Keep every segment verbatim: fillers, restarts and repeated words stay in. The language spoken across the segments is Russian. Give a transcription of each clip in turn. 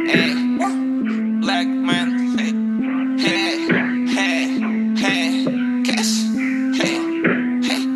Эй, Black man, эй, эй, эй, эй, кэш, эй, эй,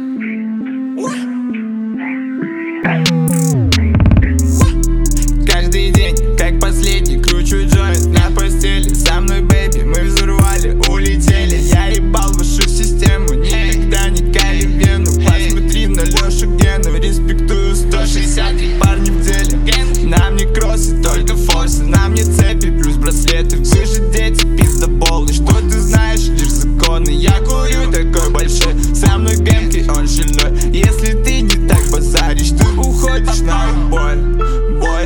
каждый день, как последний, кручу джойнт на постели. Со мной, бэйби, мы взорвали, улетели. Я ебал вашу систему, никогда не кали вену. Посмотри на Лешу Гену, респектую сто шестьдесят три парни в деле. Нам не кроссы, только форсы, нам не цепи, плюс браслеты. Вы же дети, пиздобол, и что ты знаешь, лишь законы. Я курю такой большой, со мной гэмки, он шильной. Если ты не так базаришь, ты уходишь на убой, бой.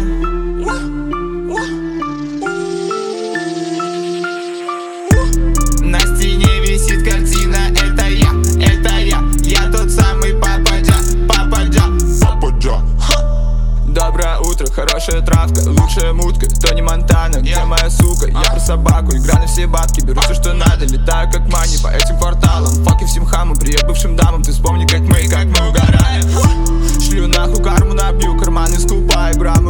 На стене висит картина, это я, это я. Я тот самый Пападжа, Пападжа, Пападжа. Доброе утро, хорошая травка, лучшая мутка, Тони Монтана, где моя сука? Я про собаку, игра на все бабки, беру все, что надо, летаю как мани по этим кварталам. Факи всем хамам, приебывшим дамам, ты вспомни, как мы, как мы угорали. Шлю нахуй карму, набью, карманы скупаю, грамм